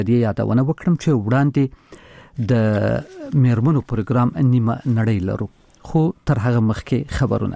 دې یادونه وکړم چې وړاندې د میرمنو پروګرام نیمه نړۍ لرو، خو تر هغه مخکې خبرونه.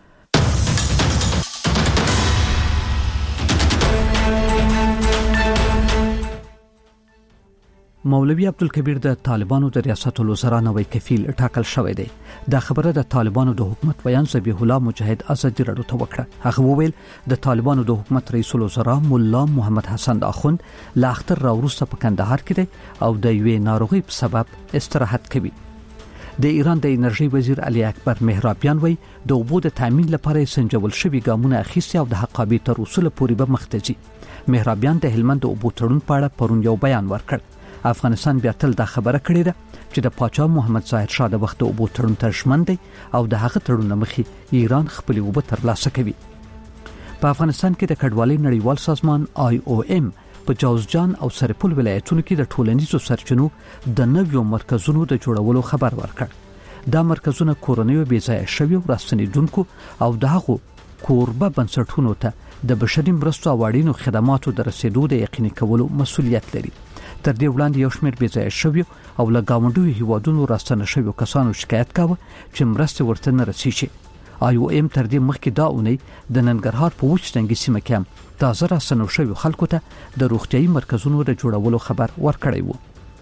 مولوی عبدالکبیر د طالبانو د ریاست الوزرا نوی کفیل ټاکل شوی دی. دا خبره د طالبانو د حکومت ویان ذبیح الله مجاهد ازادي راډیو ته وکړه. هغه وویل د طالبانو د حکومت رئیس الوزرا مولا محمد حسن اخوند لا اختر راوروسته په کندهار کې دی او د یوې ناروغي په سبب استراحت کوي. د ایران د انرژي وزیر علي اکبر مهرابیان وایي د اوبو د تامین لپاره سنجول شوی ګامونه اخیستي او د حقابې تر وصول پورې به مخ ته ځي. مهرابیان د هلمند د اوبو تړون په اړه پرون یو بیان ورکړ. افغانستان بیا تل دا خبره کړې ده چې د پاچا محمد ظاهر شاه د وخت اوبو تړون ته ژمن دی او د هغه تړون مخې ایران خپل اوبه ترلاسه کوي. په افغانستان کې د کډوالۍ نړیوال سازمان IOM په جوزجان او سرپل ولایتونو کې د ټولنیزو سرچینو د نویو مرکزونو د جوړولو خبر ورکړ. دا مرکزونه کورنیو بې ځایه شویو راستنیدونکو او دغه کوربه بنسټونو ته د بشري مرستو او اړینو خدماتو د رسیدو د یقیني کولو مسؤلیت لري. تر دې وړاندې یو شمېر بې ځایه شویو او له ګاونډیو هیوادونو راستنه شویو کسانو شکایت کاوه چې مرستې ورته نه رسیږي. IOM تر دې مخکې دا اونۍ د ننګرهار په وچ تنګي سیمه کې تازه راستنو شویو خلکو ته د روغتیايي مرکزونو د جوړولو خبر ورکړی و.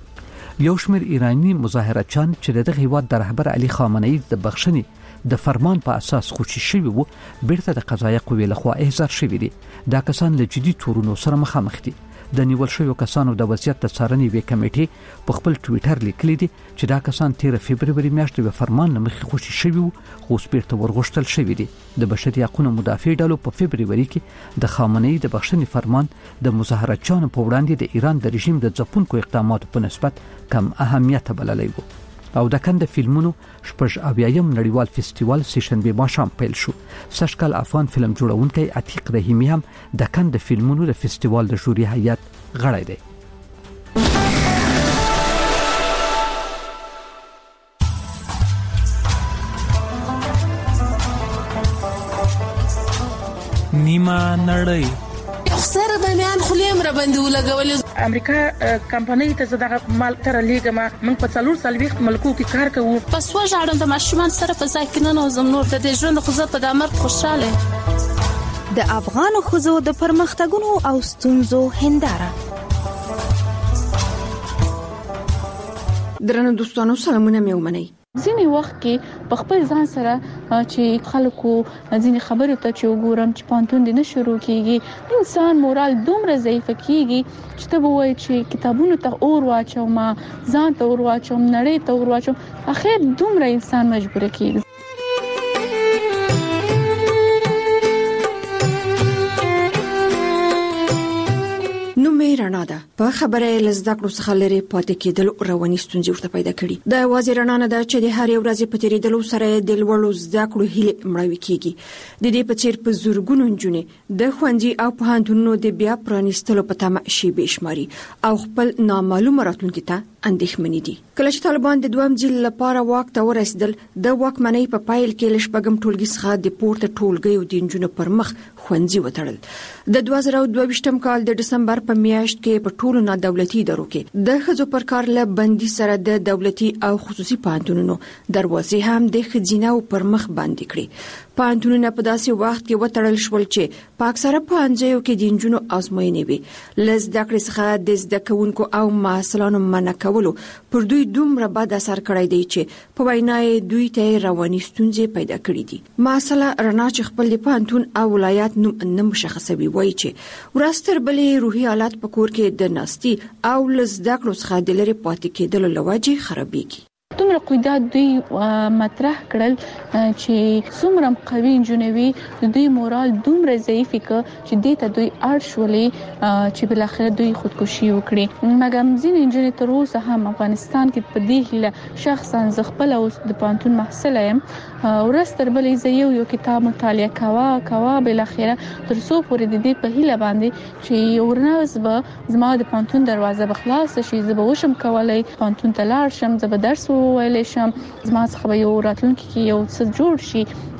یو شمېر ایرانی مظاهرچیان چې دغه هیواد د رهبر علي خامنه‌ای د بخښنې د فرمان په اساس خوشي شوی وو بیرته د قضایي قوې لخوا احضار شوی دي. دا کسان له جدي تورونو سره مخامخ دي. د نیول شویو کسانو د وضعیت د څارنې وی کمیټې په خپل ټوئیټر لیکلي دي چې دا کسان 13 فبرवरी میاشتې په فرمان مخې خوشي شوی وو خو سپیرته ورغښتل شوی دي. د بشري حقوقو مدافع ډلو په فبرवरी کې د خامنه‌ای د بخښنې فرمان د مظاهرچیانو په وړاندې د ایران د رژیم د ځپونکو اقداماتو په نسبت کم اهمیت بللی وو. او د کنده فلمونو شپږ اویایم نړیوال فستیوال سیشنبه ماښام پیل شو. سشکل افغان فلم جوړونکی عتیق رحیمی هم د کنده فلمونو د فستیوال د جوري هیئت غړی دی. نیمه نړۍ سره د میان خلیم را باندې ولګولې. امریکا کمپنۍ ته زداغه مال تر لیګما موږ په 4 ملکو کې کار کوو. پس وژاړم د ماشومان سره په ځای کې نه نوزم نور د ژوند خو زه په دمر خوشاله. د افغان خزو د پرمختګونو او ستونزو هنداره. درنو دوستانو سلامونه مې ومنئ. ځینې وخت کې په خپل ځان سره چې خلکو ځینې خبرې ته چې وګورم چې پانتون دې نه شروع کیږي انسان مورال دومره ضعیف کیږي چې ته وایې چې کتابونو ته اور واچوم ځان ته اور واچوم نړۍ ته اور واچوم اخر دومره انسان مجبور کیږي. نو مې رڼا ده په خبره لزده کړو څخه لري پاتې کېدل رواني ستونزې ورته پیدا کړي. د وزیر رڼا نه ده چې د هر یو ورځې په تیریدلو سره د لوړو زده کړو هیله مړوي کیږي. د دې په څیر په زورګونو نجونې د خوندې او پوهنتونونو د بیا پرانیستلو په تمه شي بشماري او خپل نامعلومه راتلونکي ته اندېښمنې دي. کله چې طالبان د دویم ځل لپاره واک ته ورسېدل د واکمنۍ په پایل کې لشبګم ټولګي څخه د پورته ټولګي او د انجونو پر مخ خوندې وتړل. د 2022م کال د دسمبر په میاشت کې په ټولو نادولتي ادارو کې د ښځو پر کار له بندي سره د دولتي او خصوصي پوهنتونونو دروازې هم د ښځیناو پر مخ باندې کړې. پوهنتونونه په داسې وخت کې وتړل شول چې په اکثره پوهنځیو کې د انجونو ازموینې وي. لزده کړې څخه د زده کوونکو او محصلانو منع کولو پر دوی دومره بد اثر کړی دی چې په وینا دوی ته رواني ستونزې پیدا کړې دي. محصله رڼا چې خپل د پوهنتون او ولایت نوم نه مشخصوي وایي چې ورستر بلې روحي حالت په کور کې د ناستي او لزده کړو څخه د لري پاتې کېدل لوجه خرابېږي. دومره قیدات دوی مطرح کړل چې څومره قوي انجنوي دوی مورال دومره ضعیف ک چې دې ته دوی ارشولې چې بل اخر دوی خودکشي وکړي. مګر ځین انجنیر تر اوسه هم افغانستان کې په دې هله شخصا ز خپل اوس د پانتون محصل یم ورستر بلې ز یو کتاب مطالعه کوا بل اخر تر څو پورې د دې په هله باندې چې ورناز به زما د پانتون دروازه بخلاص شي زه به وشم کولای پانتون ته لاړ شم زه به درس ویلې شم زما څخه یو راتلونکي کې یو څه جوړ شي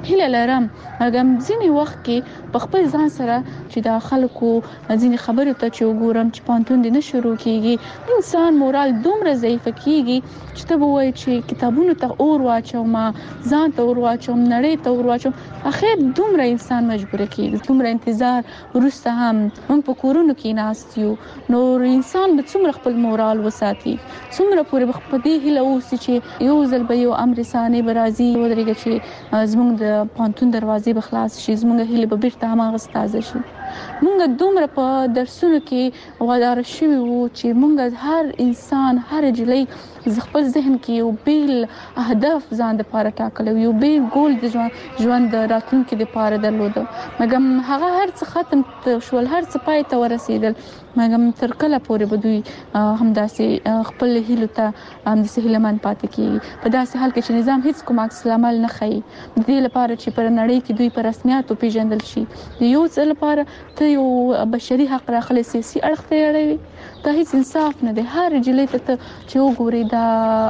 هله لرم هغه ځینی وخت کې په خپل ځان سره چې د خلکو ځینی خبرو ته چې وګورم چې پانتون دې نه شروع کیږي انسان مورال دومره ضعیف کیږي چې ته وایي چې کتابونو ته اور واچوم ځان ته اور واچوم نړۍ ته اور واچوم اخر دومره انسان مجبور کیږي دومره انتظار ورسته هم موږ په کورونو کې ناستیو نو انسان به څومره خپل مورال وساتي څومره پورې په دې هیله اوسي چې یو ځل به یو امر ثاني برازي ودرېږي چې زموږ د پانتون دروازې به خلاص شي زموږ هیله به بیرته هماغه تازه شي مونږ دومره په درسونو کې وادار شوی وو چې مونږ هر انسان هر جلۍ خپل ذهن کې یو بیل اهداف ځان د پاره ټاکل یو بیل ګول د ژوند د راتلونکي لپاره درلود مګم هغه هر څه ختم شول هر څه پای ته ورسېدل مګم تر کله پورې بدوي همداسې خپل هیلو ته همداسې هیلمن پاتې کیږي په داسې حال کې چې نظام هیڅ کوم عکس العمل نه ښيي د دې لپاره چې پر نړۍ کې دوی پر رسمیاتو پیژندل شي یو څه لپاره ته یو بشري حق راخلي سیاسي اړخ ته اړوي دا هیڅ انصاف نه دی هر جلې ته چې وګوري دا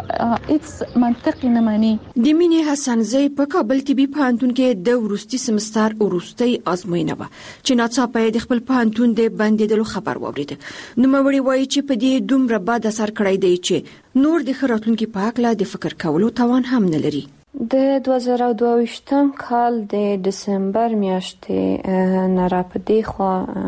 هیڅ منطق نه مانی د مینې حسنزی په کابل طبي پوهنتون کې د ورستي سمستر ورستي ازموینه و چې ناڅاپه د خپل پوهنتون د بندیدلو خبر واورید نو موري وایي چې په دې دومره بد اثر کړی دی چې نور د خراتونکو په اړه د فکر کولو توان هم نه لري د 2022 کال د دسمبر میاشتې نه را پدې خو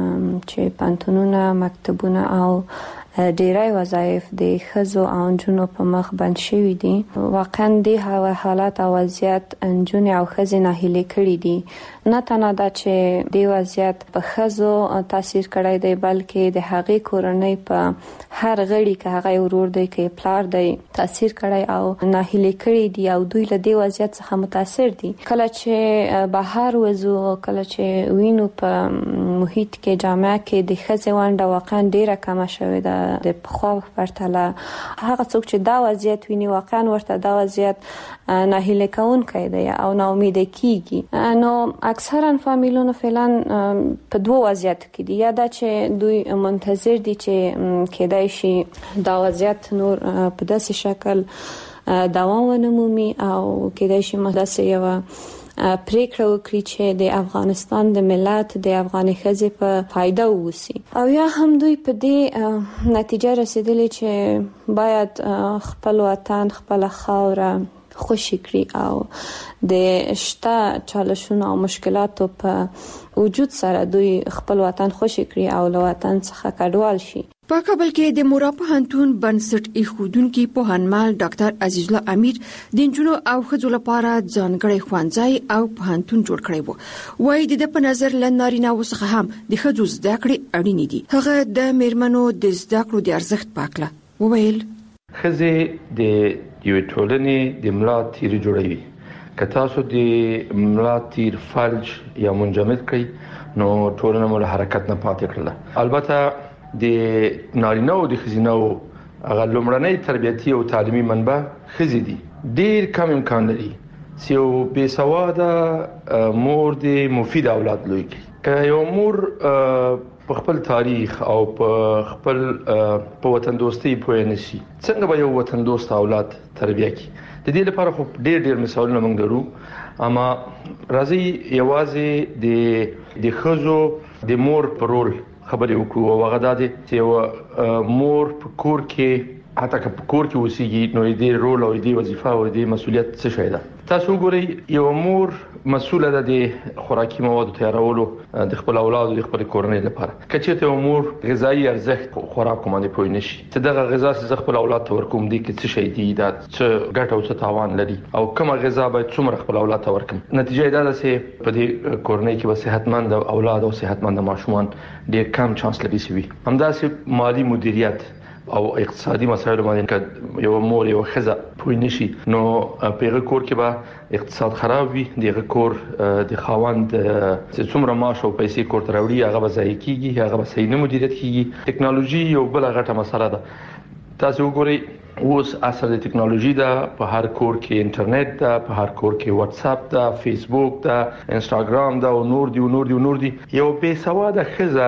چې پانتونونه مکتبونه او ډیری وظایف د ښځو او نجونو په مخ بند شوي دي واقعا د حالات او وضعیت نجونې او ښځې ناهیلې کړي دي نه تنها دا چې د وضعیت په ښځو تاثیر کړی دی بلکې د هغې کورنۍ په هر غړي کې هغه ورور دی کې پلار دی تاثیر کړی او ناهیلې کړي دي او دوی له دې وضعیت څخه متاثر دي کله چې بهر وځو کله چې وینو په محیط کې جامعه کې د ښځې ونډه واقعا ډیره کمه شوې ده د پخوا پرتله هغه څوک چې دا وضعیت ویني واقعا ورته دا وضعیت ناهیله کوونکی دی او ناامید کیږي نو اکثرا فامیلونو فعلا په دوه وضعیت کې دي یا دا چې دوی منتظر دي چې کېدای شي دا وضعیت نور په داسې شکل دوام ونمومي او کېدای شي مداسه یو پریکړه وکړي چې د افغانستان د ملت د افغاني ښځې په فایده ووسی او یا هم دوی په دې نتیجه رسیدلي چې باید خپل وطن خپل خاوره خوشی کړي او د شته چالشونو او مشکلاتو په وجود سره دوی خپل وطن خوشی کړي او له وطن څخه کډوال شي په کابل کې د مورا پوهنتون بنسټ ایښودونکو پوهنمل ډاکټر عزیز الله امیر د نجونو او ښځو لپاره ځانګړی ښوونځی او پوهنتون جوړ کړی وو وایي د په نظر لنارینه وسخه هم د ښځو زده کړې اړینې دي هغه د میرمنو د زده کړو د ارزښت پاکله وویل ښځې د یو ټولنې د ملا تیر جوړوي که تاسو د ملا تیر فلج یا منجمد کړئ نو ټولنه مو له حرکت نه پاتې کړله البته د نارینه او د ښځینه هغه لومړنۍ تربیتي او تعلیمي منبع ښځې دي ډیر کم امکان لري چې یو بې سواده مور د مفید اولاد لوی کړي که یو مور په خپل تاریخ او په خپل په وطن دوستۍ پوه نه شي څنګه به یو وطن دوست اولاد تربیه کړي د دې لپاره خو ډیر مثالونه موږ لرو اما راځي یوازې د ښځو د مور په رول خبرې وکړو او هغه د چې مور په کور کې حتی که په کور کې اوسېږي نو دې رول او دې وظیفه او دې مسولیت څه شي ده تاسو ګورئ یو مور مسؤله ده د خوراکي موادو تیارولو د خپل اولاد او د خپل کورنۍ لپاره کچېته یو مور غذایی ارزښت خوراک باندې پوي نشي چې دغه غذا چې خپل اولاد ته ورکوم دي کې څه شي دي دا څه ګټه او څه تاوان لري او کومه غذا باید څومره خپل اولاد ته ورکوم نتیجه دا ده چې په دې کورنۍ کې به صحتمند اولاد او صحتمند ماشومان ډېر کم چانس لري چې همداسې مالی مدیریت او اقتصادي مسایل باندې یو مور یو ښځه پوي نشي نو په کور کې به اقتصاد خراب وي دغه کور د خاوند چې څومره معاش او پیسې کور ته راوړي هغه به ضایع کیږي هغه به صحیح نه مدیریت کیږي ټکنالوژي یو بل غټه مسله ده تاسو وګورئ اوس اصل د ټکنالوژي دا په هر کور کې انټرنیټ دا، په هر کور کې واتس اپ دا، فیسبوک دا، انستګرام دا او نور دي یو بے سواده خزه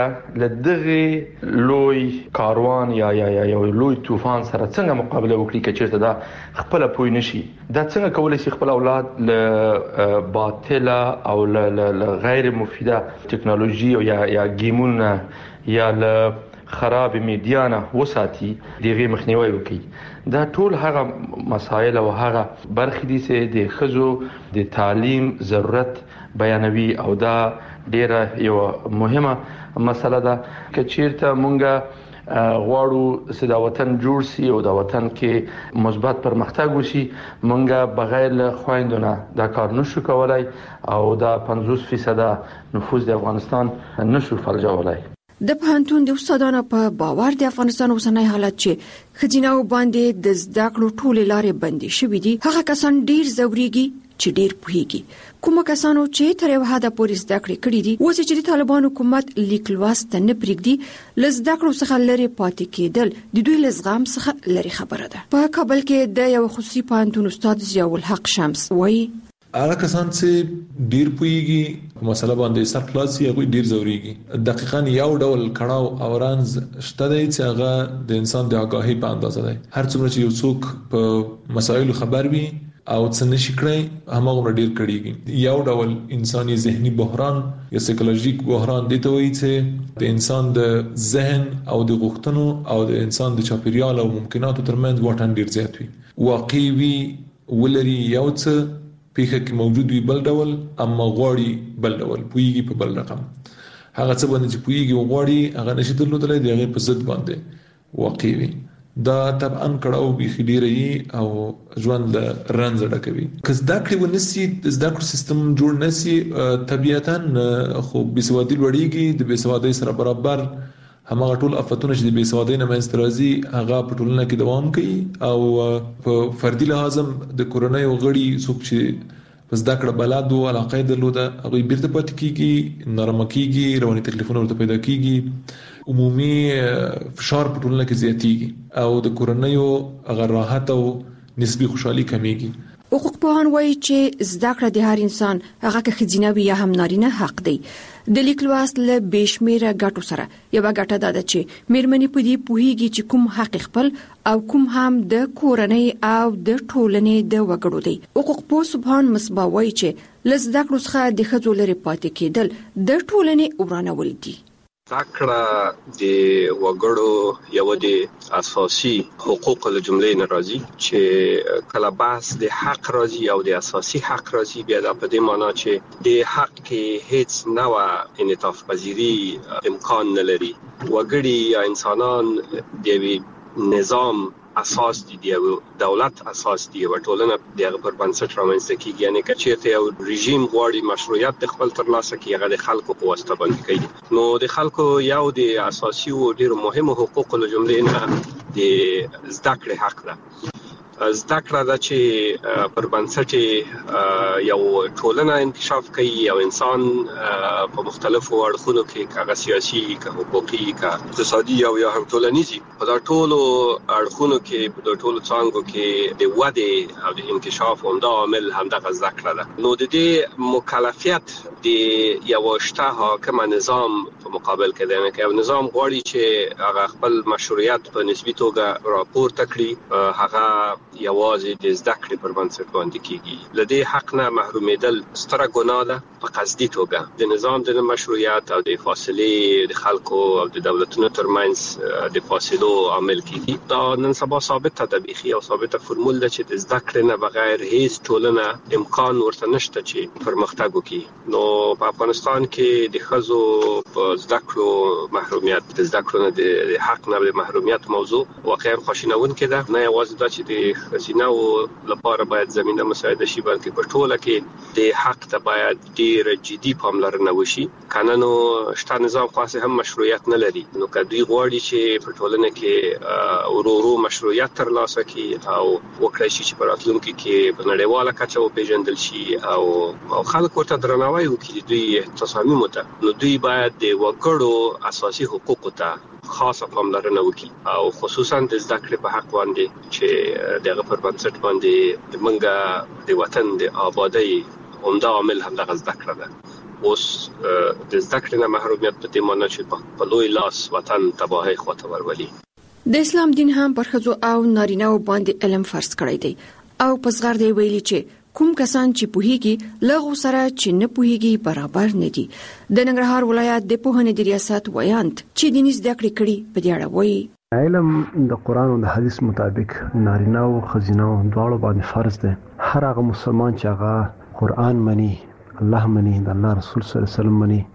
لدغه لوی کاروان یا یو لوی طوفان سره څنګه مقابله وکړي چې چیرته دا خپل پوي نشي. دا څنګه کولای شي خپل اولاد له باطله او له غیر مفیده ټکنالوژي او یا گیمونه یا له خراب میډیا نه وساتي، دغه مخنیوي وکړي. دا ټول هغه مسایل او هغه برخې دي چې د خزو د تعلیم ضرورت بیانوي او دا ډیره یو مهمه مسله ده چې چیرته مونږه غواړو چې دا وطن جوړ شي او دا وطن کې مثبت پرمختګ وشي، مونږه بغیر له خويندونه دا کار نشو کولای او دا 50% نفوذ د افغانستان نشو فلجولای. د پوهنتون د استادانو په باور د افغانستان اوسنۍ حالت چې خزینو باندې د زده کړو ټولې لارې بندي شوې دي، هغه کسان ډیر زوريږي چې ډیر پوهیږي. کوم کسانو چې تر یو حد پورې زده کړې کړې دي اوس چې د طالبان حکومت لیک لوست نه پرېږدي، لزده کړو څخه لري پاتې کېدل د دوی لزغام څخه لري خبره ده. په کابل کې د یو خصوصي پوهنتون استاد ضیاء الحق شمس وایي هغه کسان چې ډیر پوهیږي په مسله باندې سر خلاصي هغه ډیر زوريږي. دقیقاً یو ډول کړهو او رانز شته دی چې هغه د انسان د آگاهی په اندازه دی. هر څومره چې یو څوک په مسایلو خبر وي او څه نشي کړی هماغه ډیر کړيږي. یو ډول انساني ذهني بحران یا سایکولوژیک بحران دی ته وایي چې د انسان د ذهن او د غوښتنو او د انسان د چاپیریال او ممکناتو ترمنځ واټن ډیر زیات وي. واقعي وي ولري یو څه پیخه کې موجود وي بل ډول، اما غواړي بل ډول، پویږي په بل رقم. هغه څه باندې چې پویږي او غواړي هغه نشي درلودلای دی، هغه په ضد باندې واقع وي. دا طبعا کړهو به خډيري او ژوند رنځ ډکوي. که زده کړې ونسي، زده کړو سیستم جوړ نسي، طبيعتاً خو بيسوادي لوړيږي. د بيسوادي سره برابر همغه ټول افتونه چې د بيسوادي نه منځ راځي هغه په ټولنه کې دوام کوي او په فردي لحاظ د کورنۍ غړي څوک چې پس دا کړه بلاد او علاقه درلوده هغه بیرته پاتې کیږي، نرم کیږي، رواني تکلیفونه ورته پیدا کیږي، عمومي فشار په ټولنه کې زیاتیږي او د کورنۍ هغه راحت او نسبی خوشحالي کمیږي. حقوق پوهان وایي چې زده کړه د هر انسان هغه که ښځینه وي یا هم نارینه حق دی. د لیک لوست له بشمیره ګټو سره یو ګټه ده چې مېرمنې په دې پوهیږي چې کوم حق خپل او کوم هم د کورنۍ او د ټولنې د وګړو دی. حقوق پوه سبحان مصباح وایي چې لزده کړو څخه د ښځو لري پاتې کېدل د ټولنې ورانول دي. زکړه د وګړو یو د اساسي حقوق له جملې نه راځي چې کله بحث د حق راځي او د اساسي حق راځي، بیا د په دې معنی چې د حق کې هیڅ نوع انعطاف پذیری امکان نه لري. وګړي یا انسانان د نظام اساس دي، د دولت اساس دي، او ټولنه دغه پر بنسټ رامنځته کیږي. یعنی کچېته یو رژیم غواړي مشروعیت د خپل ترلاسه کیږي هغه د خلکو په واسطه باندې کوي. نو د خلکو یو د اساسي او ډیر مهمه حقوق له جملې نه د زده کړې حق ده. زده کړه ده چې پر بنسټ یو ټولنه انکشاف کوي او انسان په مختلفو اړخونو کې کاغه سیاسي، کا حقوقي، کا اقتصادي او یا هم ټولنیزي په دا ټولو اړخونو کې په دا ټولو څانګو کې د وده او د انکشاف همدا عامل همدغه زده کړه ده. نو د دې مکلفیت د یو شته حاکم نظام په مقابل کې ده، چې یو نظام غواړي چې هغه خپل مشروعیت په نسبی توګه راپورته کړي، هغه یوازې د زده کړې پر بنسټ باندې کیږي. لدې حق نه محرومیدل ستره ګناه ده په قصدي توګه. د نظام د مشروعیت او د فاصلې د خلکو او د دولتونو ترمنځ د فاصلو عامل کیږي. دا نن سبا ثابته ده، بيخي او ثابته فرمول ده چې د زده کړې نه بغیر هیڅ ټولنه امکان ورته نشته چې پرمختګ وکړي. نو په افغانستان کې د ښځو په زده کړو محرومیت، د زده کړو نه د حق نه د محرومیت موضوع واقعا خوشینونکې ده. نه یوازې دا چې د ښځینو لپاره باید زمينه مساعده شي، بلکې په ټوله کې د حق ته باید ډیر جدي پاملرنه وشي. کنه نو شته نظام خاصه هم مشروعیت نه لري. نو کدی غواړي چې په ټولنه کې ورورو مشروعیت ترلاسه کړي او وکړي چې په راتلونکي کې په نړیواله کچه وپیژندل شي او خلک ورته درناوی کې دوی تصامیم ته نو دوی باید د وګړو اساسي حقوقو ته خاصه پاملرنه وکړي او خصوصا د زده کړې په حق باندې چې دغه پر بنسټ باندې موږ د وطن د آبادی عمده عامل هم دغه زده کړه ده. اوس د زده کړې نه محرومیت په دې معنی چې په لوی لاس وطن تباهي خواته ورولي. د اسلام دین هم پر ښځو او نارینه‌و باندې علم فرض کړی دی او په صغر دی ویلي چې کوم کسان چې پوهیږي لغو سره چې نه پوهیږي برابر نه دي. د ننګرهار ولایت د پوهنې د ریاست ویاند چې دیني زده کړې کړي په دې اړه وایي علم د قران او د حدیث مطابق نارینه او ښځینه دواړو باندې فرض دی. هر هغه مسلمان چې هغه قران مني، الله مني، د الله رسول صلی الله علیه وسلم مني،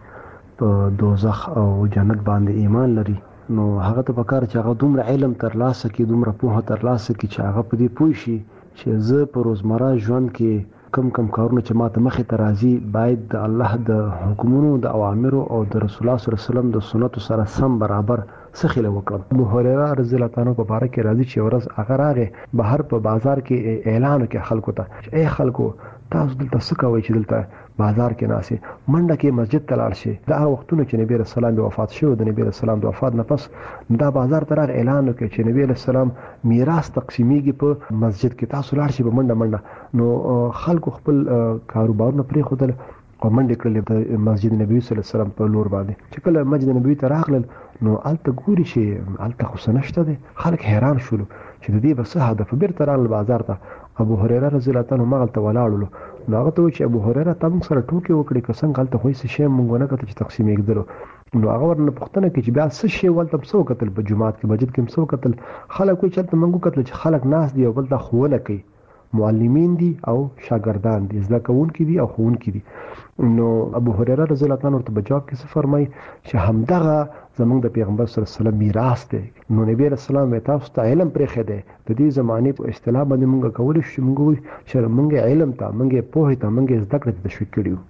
په دوزخ او جنت باندې ایمان لري، نو هغه ته پکار چې هغه دومره علم ترلاسه کړي، دومره پوهه ترلاسه کړي چې هغه په دې پوه شي چې زه په روزمره ژوند کې کم کارونه چې ماته مخې ته راځي باید د الله د حکمونو، د اوامرو او د رسول الله صلی الله علیه وسلم د سنتو سره سم برابر سخیله وکړم. ابو هريره رضی الله تعالی عنہ په باره کې راځي چې ورځ هغه راغی بهر په بازار کې اعلان وکړ خلکو ته چې اے خلکو تاسو دلته څه کوئ چې دلته بازار کې ناسي منډه کې مسجد ته لاړ شي. دا وختونه چې نبی رسول الله وفات شو، د نبی رسول الله د وفات نه پس دا بازار ته راغی اعلان وکړ چې نبی رسول الله میراث تقسیمیږي په مسجد کې، تاسو لاړ شئ په منډه. نو خلکو خپل کاروبارونه پرې خودل او منډه کړل د مسجد نبوي صلی الله علیه وسلم په لور باندې. چې کله مسجد نبوي ته راغلل نو الته ګوري چې الته خو سنشته دي، خلک حیران شول چې د دې بس هدف بیرته راغلل بازار ته. ابو هريره رضی الله تعالی عنہ مغلته ولاړلو نو هغه ته چې ابو هريره تاسو سره ټوکی وکړي که څنګه غلطه خوې څه شی مونږ نه کته چې تقسیم کېدلو. نو هغه ورنه پښتنه کې چې بیا څه شی ولته څو قتل په جمعات کې مسجد کې څو قتل خلک کوئی چلته مونږ قتل چې خلک ناس دی او بل ته خوونه کوي، معلمین دي او شاګردان دي، زده کوونکي دي او ښوونکي دي. نو ابو هريره رضی الله تعالی عنہ ورته جواب کې څه فرمایي چې همدغه زمونږ د پیغمبر صلی الله علیه وسلم میراث دی. نو نبی رسول الله تاسو ته علم پرې خده د دې زمانه په اصطلاح باندې مونږ کولای شو مونږ چې مونږ علم ته مونږ پوهه ته مونږ زده کړې تشویق کړیو.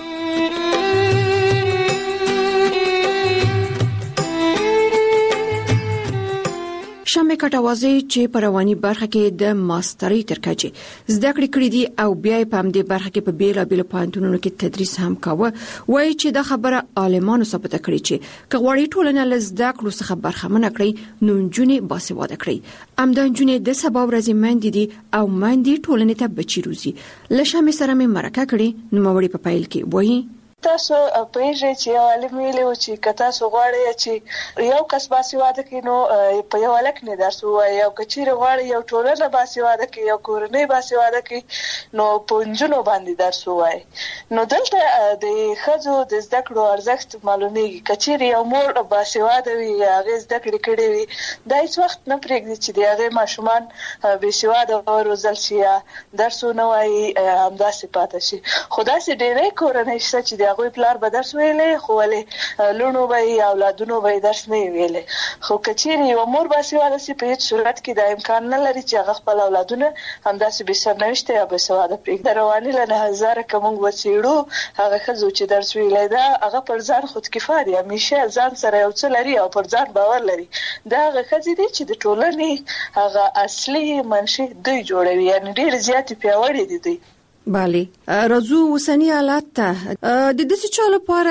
شمه کټوازی چې په رواني برخه کې د ماسترۍ تر کچې زده کړې کړې دي او بیا په همدې برخه کې په بیلابېلو پوهنتونونو کې تدریس هم کاوه، وایي چې دا خبره عالمانو ثابته کړې چې که غواړي ټولنه له زده کړو څخه برخمنه کړي نو نجونې باسواده کړي. همدا نجونې د سبا ورځې میندې دي او میندې ټولنې ته بچي روزي. له شمه سره مې مرکه کړې نو موري په پایل کې وایي تاسو پېژې چې یو عالم ویلو چې کتا سو غواړي چې یو کس باسواده کینو په یو لک نه درسو یو کچیر غواړي یو ټولنه باسواده کی یو کورنۍ باسواده کی نو پونجونو باندې درسو وای. نو دلته د خځو د زده کړو ارزښت معلومیږي. کچیر یو مور باسواده وي هغه زده کړې کړې وي دا هیڅ وخت نه پرېږدي چې هغه ماشومان باسواده او روزل شي درسو نه وای همداسې پاتې شي. خدا سي ډېرې کورنۍ شته چې هغه پلار به درس ویلې خو ولې لونو به اولادونو به درس نه ویلې. خو کچېری یو مور باسواده سي په هیڅ صورت کې د امکان نه لري چې هغه خپل اولادونه همداسې به سرنوشته یا باسواده پرېږدي. رواني له 1000 کوم وڅېړو هغه خزو چې درس ویلې دا هغه پر ځان خود کفایه دي، همیشه ځان سره یو څه لري او پر ځان باور لري. دا هغه خزې دي چې د ټولنې هغه اصلي منشي دوی جوړوي، یعنی ډېر زیات پیاوړي دي دوی. بله راځو وسنی حالات ته د دې چا لپاره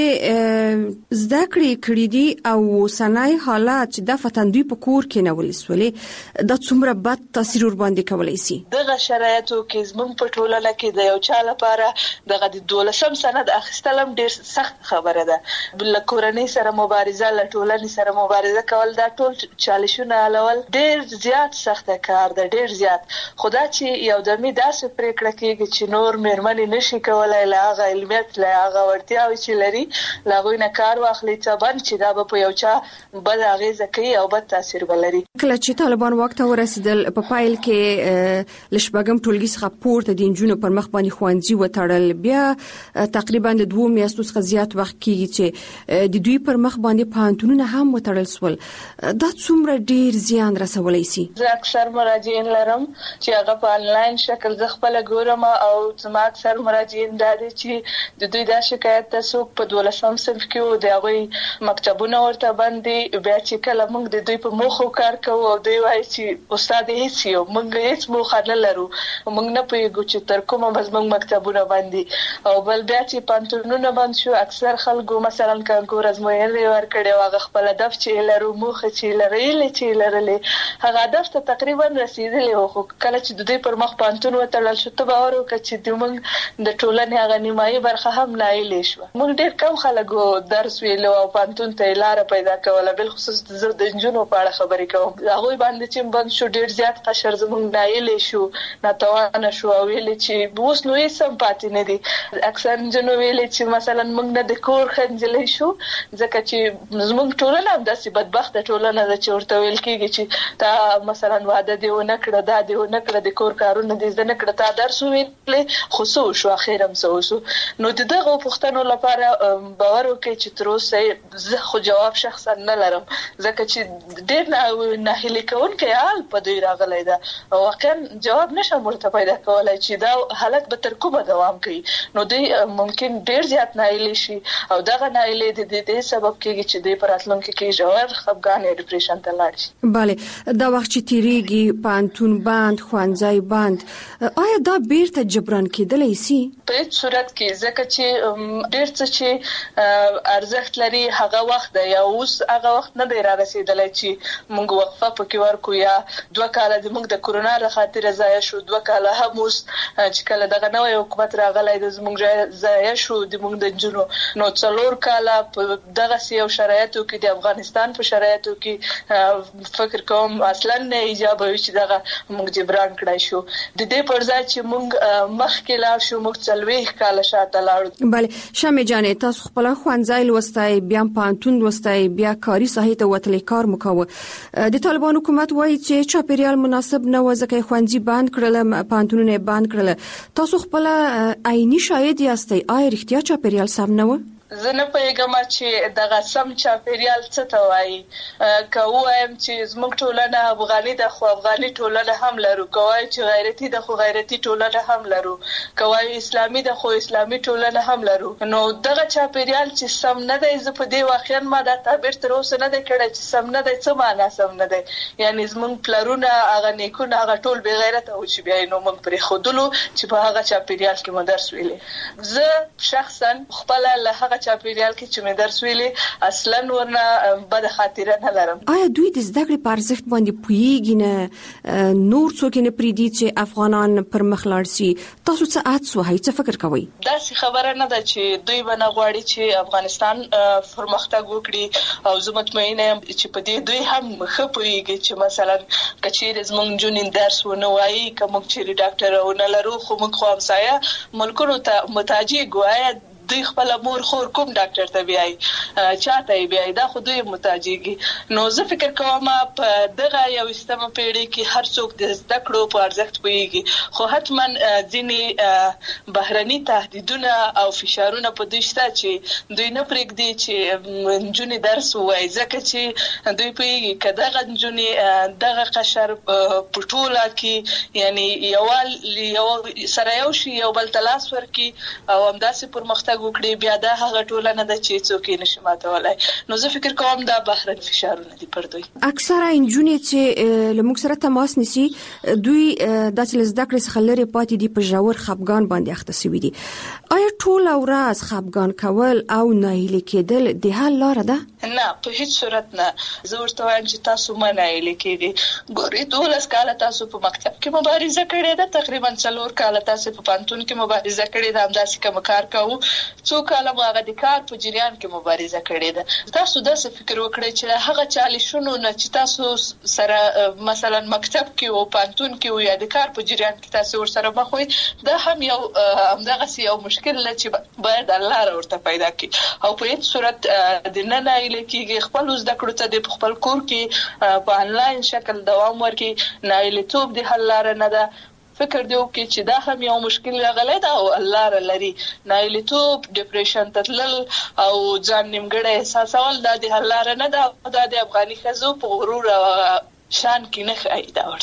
چې زده کړې کړې دي او وسنی حالات چې د فتندوی په کور کې نه ولسولې د څومره بد تاثیر ور باندې کولای شي. دغه شرایطو کې زموږ په ټولنه کې د یو چا لپاره دغه د 12 سند اخیستلم ډېر سخت خبره ده. بل کورنۍ سره مبارزه، له ټولنې سره مبارزه کول دا ټول چالشونه حلول ډېر زیات سخت کار ده، ډېر زیات. خدا چې یو دمي داسې پریکړه کوي چې نور مېرمنې نشي کولای له هغه علمیت له هغه وړتیاوې چې لري له هغوی نه کار واخلي څبن چې دا به په یو چا بد اغېزه کوي او بد تاثیر ولري. کله چې طالبان واک ته ورسېدل په پایل کې له شپږم ټولګي څخه پورته د نجونو پر مخ باندې ښوونځي وتړل. بیا تقریبا د 2 میاشتو څخه زیات وخت کېږي چې د دوی پر مخ باندې پوهنتونونه هم وتړل سول. دا څومره ډېر زیان رسولی شي. زه اکثر مراجعین لرم چې هغه په انلاین شکل زه خپله ګورم او زما اکثر مراجعین دا دي چې د دوی دا شکایت تاسو په 12 صنف کې د هغه مکتبونه ورته باندې بیا چې کله موږ د دوی په مخو کار کوو او دوی وایي چې استاد هیڅ یو موږ هیڅ موخه نه لرو موږ نه پوهیږو چې تر کومه به زموږ مکتبونه باندې او بل بیا چې پانتونونه باندې شو اکثر خلکو مثلا کانکور ازموینې ورکړي هغه خپل هدف چې لرو موخه چې لرلې هغه هدف ته تقریبا رسیدلی او کله چې د دوی پر مخ پانتون وتړل شو ته باور وکړه چې موږ د ټولنې هغه نیمایي برخه هم نایلې شو موږ ډېر کم خلکو درس ویلو او پانتون ته لار پیدا کوله بل خصوص د جنونو په اړه خبرې کوم هغه باندې چې بند شو ډېر زیات قشر زموږ نایلې شو ناتوانه شو او ویل چې اوس نو یې سم پاتې نه دي اکثر جنو ویل چې مثلا موږ نه د کور خنجلې شو ځکه چې زموږ ټولنه هم داسې بدبخته ټولنه ده چې ورته ویل کېږي چې تا مثلا واده دی ونه کړه دا دی ونه کړه د کور کارونه دې زده نه کړه تا درس ویلې خو څه وشو اخر هم څه وشو نو دغه پوښتنو لپاره باور وکړئ چې تر اوسه زه خو جواب شخصا نه لرم ځکه چې ډېر نه هلي کوونکی حال په دوی راغلی ده واقعا جواب نشم ورته پیدا کولی چې دا حالت به تر کومه دوام کوي نو دوی ممکن ډېر زیات ناهیلي شي او دغه ناهیلي د دې سبب کېږي چې دوی په راتلونکي کې ژور خفګان یا ډیپریشن ته لاړ شي بله دا وخت چې تیریږي پانتون بند ښوونځی بند آیا دا بیرته جبران کېدلی شي په هیڅ صورت کې ځکه چې ډېر څه چې ارزښت لري هغه وخت دی یا اوس هغه وخت نه دی رارسېدلی چې موږ وقفه پکې ورکو یا 2 کاله زموږ د کورونا له خاطره ضایع شو 2 کاله هم اوس چې کله دغه نوی حکومت راغلی د زموږ ضایع شو د موږ د نجونو نو 4 کاله په دغسې یو شرایطو کې د افغانستان په شرایطو کې فکر کوم اصلا نه ایجاب وي چې دغه موږ جبران کړای شو د دې پر ځای چې موږ مخکې لاړ شو موږ 40 کاله شاته لاړو بله شمې جانې تاسو خپل ښوونځی لوستی بیا پانتون لوستی بیا کاري ساحې ته وتلی کار مو کوه د طالبان حکومت وایي چې چاپیریال مناسب نه و ځکه ښوونځي بند کړل پانتونونه بند کړل تاسو خپل عیني شاهد یاستئ آیا رښتیا چاپیریال سم نه و زه نه پوهېږم چې دغه سم چاپیریال څه ته وایي که ووایم چې زموږ ټولنه افغاني ده خو افغاني ټولنه هم لرو که وایو چې غیرتي ده خو غیرتي ټولنه هم لرو که وایو اسلامي ده خو اسلامي ټولنه هم لرو نو دغه چاپیریال چې سم نه دی زه په دې واقعا ما دا تعبیر تر اوسه نه دی کړی چې سم نه دی څه معنا سم نه دی یعنی زموږ پلرونه هغه نیکونه هغه ټول بې غیرته وو چې بیا یې نو موږ پرېښودلو چې په هغه چاپیریال کې مو درس ویلې زه شخصا خپله له هغه چاپیریال کې چې مې درس ویلې اصلا ورنه بد خاطره نه لرم آیا دوی د زده کړې په ارزښت باندې پوهیږي نه نور څوک نه پریدي چې افغانان پر مخ لاړ شي تاسو څه عادت وهئ څه فکر کوئ داسې خبره نه ده چې دوی به نه غواړي چې افغانستان پرمختګ وکړي او زه مطمئنه یم چې په دې دوی هم ښه پوهیږي چې مثلا که چیرې زموږ نجونې درس ونه وایي که موږ چیرې ډاکټره ونه لرو خو موږ خو همسایه ملکونو ته محتاج یو دوی خپل مور خور کوم ډاکټر ته بیاي چاته بیاي دا خو دوی محتاجيږي نو زه فکر کوم په دغه یو استمه پیړۍ کې هر څوک د زده کړو په ارزښت پوهیږي خو حتما ځینې بهرني تهدیدونه او فشارونه په دوی شته چې دوی نه پرېږدي چې نجونې درس ووایي ځکه چې دوی پوهیږي که دغه نجونې دغه قشر په ټوله کې یعنی یو سره یو شي یو بل ته لاس ورکړي او همداسې پرمختګ وکړي بیا دا هغه ټولنه ده چې څوک یې نشي ماتولی نو زه فکر کوم دا بهرني فشارونه دي پر دوی اکثره نجونې چې له موږ سره تماس نیسي دوی داسې له زده کړې څخه لرې پاتې دي په ژور خفګان باندې اخته شوي دي آیا ټوله ورځ خفګان کول او ناهیلي کېدل د حل لاره ده نه په هیڅ صورت نه زه ورته وایم چې تاسو مه ناهیلي کېږئ ګورئ 12 کاله تاسو په مکتب کې مبارزه کړې ده تقریبا 4 کاله تاسو په پانتون کې مبارزه کړې ده همداسې کوم کار کوو 2 کاله مو هغه د کار په جریان کې مبارزه کړې ده تاسو داسې فکر وکړئ چې هغه چالشونو نه چې تاسو سره مثلا مکتب کې او پانتون کې او یا د کار په جریان کې تاسو ورسره مخ وئ دا هم یو همدغه یو مشکل دی چې باید الله راورته پیدا کړي او په هیڅ صورت د نه ناهیلي کېږي خپل زده کړو ته د خپل کور کې په انلاین شکل دوام ورکړي ناهیلیتوب د حل لاره نه ده فکر دی وکړي چې دا هم یو مشکل راغلی دا او الله لري ناهیلیتوب ډیپریشن ته تلل او ځان نیمګړی احساسول دا د حل لاره نه ده دا د افغاني ښځو په غرور او شان کې نه ښایي دا ورسره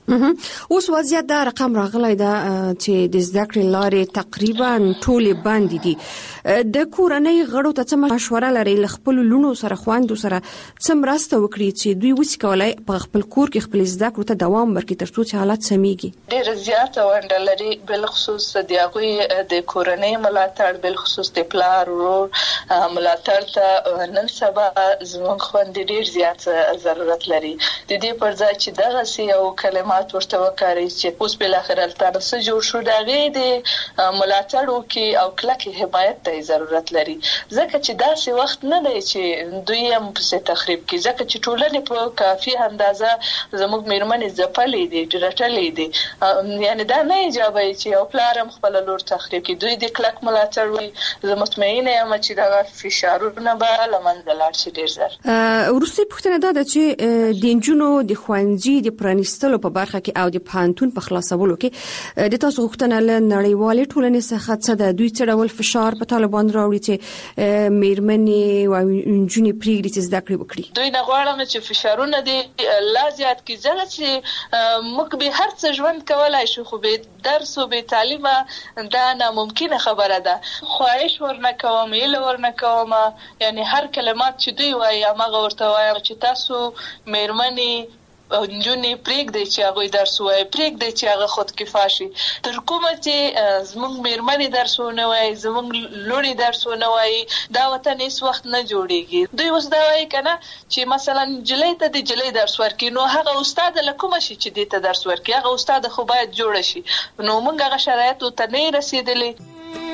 اوس وضعیت دا رقم راغلی دا چې د زده کړې لارې تقریبا ټولې بندې دي. د کورنۍ غړو ته څه مشوره لري ل خپل لونو سره خويندو سره څه مرسته وکړي چې دوی وڅ کولای په خپل کور کې خپل زده کړو ته دوام ورکړي ترڅو چې حالت سميږي؟ ډېر زیاته ونډه لري، بل خصوص د هغه د کورنۍ ملاتړ، بل خصوص د پلار ورور ملاتړ ته نن سبا زموږ خويندې ډېر زیات ضرورت لري. د دې پر ځای چې دغه سي او کلمات ورته وکړي چې اوس بل اخر تاسو جوړ شو دغه د ملاتړ کې او کلکه حمایت ته ضرورت لري، ځکه چې داسې وخت نه دی چې دوی هم په تخریب کې، ځکه چې ټولنه په کافي اندازه زموږ میرمنې ځپلې دي، ډرټلې دي. یعنی دا نه ایجابي چې او پلار هم خپل لور تخریب کې، دوی د کلک ملاتړ وي. زه مطمئنه یم چې دا فشارونه به لمنځه لاړ شي ډیر زر. وروستي پوښتنه دا ده چې د انجونو د خوانځي د پرانیستلو په برخه کې او د پانتون په خلاصولو کې د تاسو غوښتنه له نړیوالې ټولنې څخه څه ده؟ دوی څه ډول فشار په طالبان راوړي چې میرمنې او انجونې پریږدي چې زده کړې وکړي؟ دوی نه غواړم چې فشارونه دي لا زیات کی، ځکه چې موږ به هر څه ژوند کولای شو، خو به درس او به تعلیم دا ناممکنه خبره ده. خواهش ورنه کوم، ایله ورنه کوم، یعنی هر کلمات چې دوی وایي هغه ورته وایم چې تاسو میرمنې انجونې پریږدي چې هغه درس وایي، پریږدي چې هغه خود کفایه شي. تر کومه چې زموږ میرمنې درسونه وایي، زموږ لوري درسونه وایي، دا وطن هیڅ وخت نه جوړيږي. دوی اوس دا وایي کنه چې مثلا جلې ته د جلې درس ورکړي، نو هغه استاد له کومه شي چې دې ته درس ورکړي، هغه استاد خو باید جوړ شي. نو موږ هغه شرایط ته نه رسیدلې.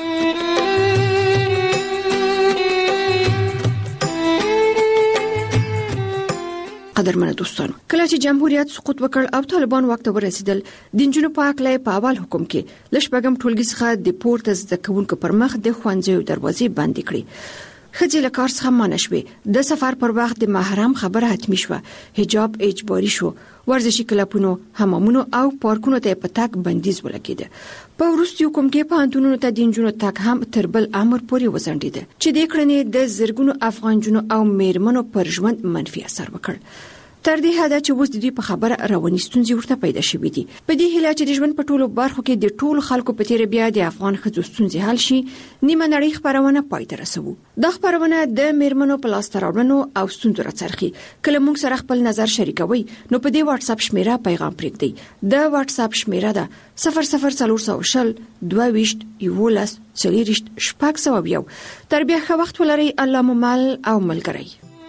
قدرمنه دوستانو، کله چې جمهوریت سقوط وکړ او طالبان واک ته ورسېدل، د انجونو په اړه په اول حکم کې لشبګم ټولګي څخه د پورته زده کوونکو پر مخ د خوانځو دروازې بندې کړې. خځې له کار څخه منع شوې، د سفر پر وخت د محرم خبره حتمی شوه، حجاب اجباري شو، ورزشي کلبونو، حمامونو او پارکونو ته په تک بندیز ولګېده. په وروستي حکم کې پوهنتونونو ته د انجونو تک هم تر بل امر پورې وځنډېده چې د کړنې د زرګونو افغان جنو او میرمنو پر ژوند منفي اثر وکړ. تر دې حد چې اوس د دې په خبره رواني ستونزې ورته پیدا شوې دي. په دې هیله چې د ژوند په ټولو برخو کې د ټولو خلکو په تیر بیا د افغان ښځو ستونزې حل شي، نیمه نړۍ خبرونه پای ته رسوو. دا خبرونه د میرمنو په لاس راوړنو او ستونزو راڅرخي. کله موږ سره خپل نظر شریکوي نو په دې واتس اپ شمیره پیغام پرېږدئ. د واتس اپ شمیره ده 00400 22 11 40 شپږ. تر بیا ښه وخت ولرئ. الله مو مل او ملګری.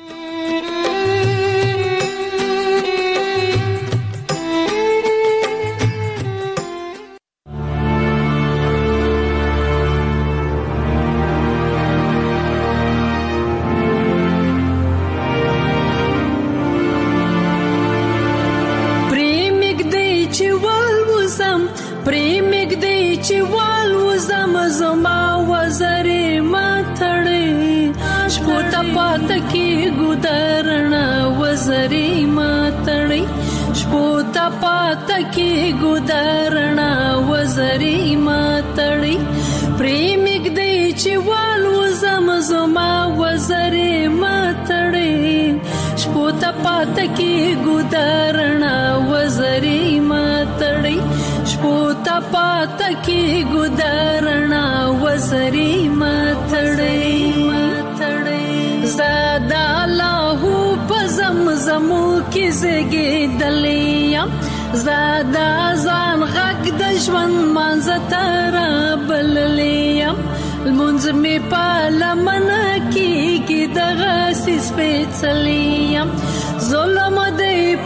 تکی ګدارنا وزري ماتړي پریمګ دی چې والو زما وزري ماتړي شپوتا پاتکی ګدارنا وزري ماتړي شپوتا پاتکی ګدارنا وزري ماتړي زادا الله پزمزمو کې زګې دلیا زادا ځان غږ د ژوند منځ بللیم المنځ می په لمنه کې دغه سپېڅلیم ظلم دی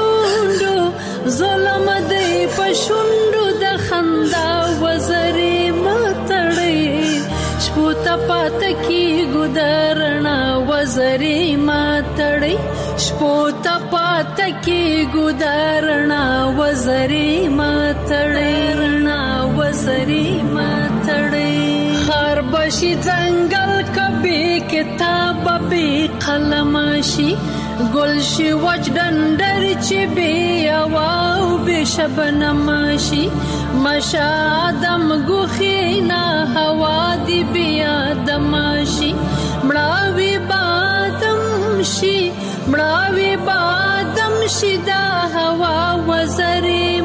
پښوندو د خندا وزري ماتړي شپوتا پاتکی ګدارنا وزري ماتړي شپوتا پاتکی ګدارنا وزري ماتړي خر بشي ځنګل کبي کتاب به قلم شي ګل شي وچ ډندر چې بي او به شبنم شي مشادم ګوخینا هوا دی بیا دمشي مړاوي بادم شي دا هوا وزري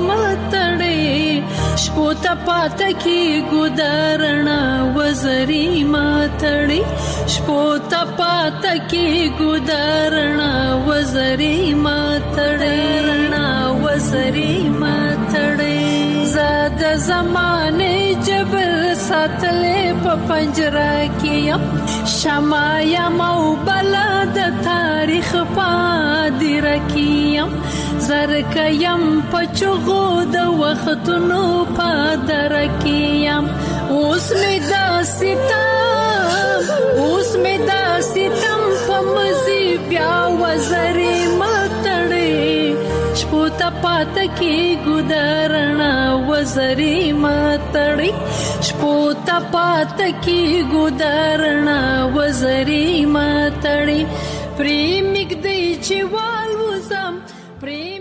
شپو ته پاته کی ګودرنا وزري ماتړي شپو ته پاته کی ګودرنا وزري ماتړي وزري ماتړي زاد زمانه جبر ساتلې په پنجره کې شمایا مو بلد تاریخ پادر کیم زرکیم پچغو د وختونو پادر کیم اوس می دا ستم په مزي بیا وزري ماتړي شپو ته پات کی ګودرنا وزري ماتړي شپو ته پات کی ګودرنا وزري ماتړي پریمګ دی چې والو زم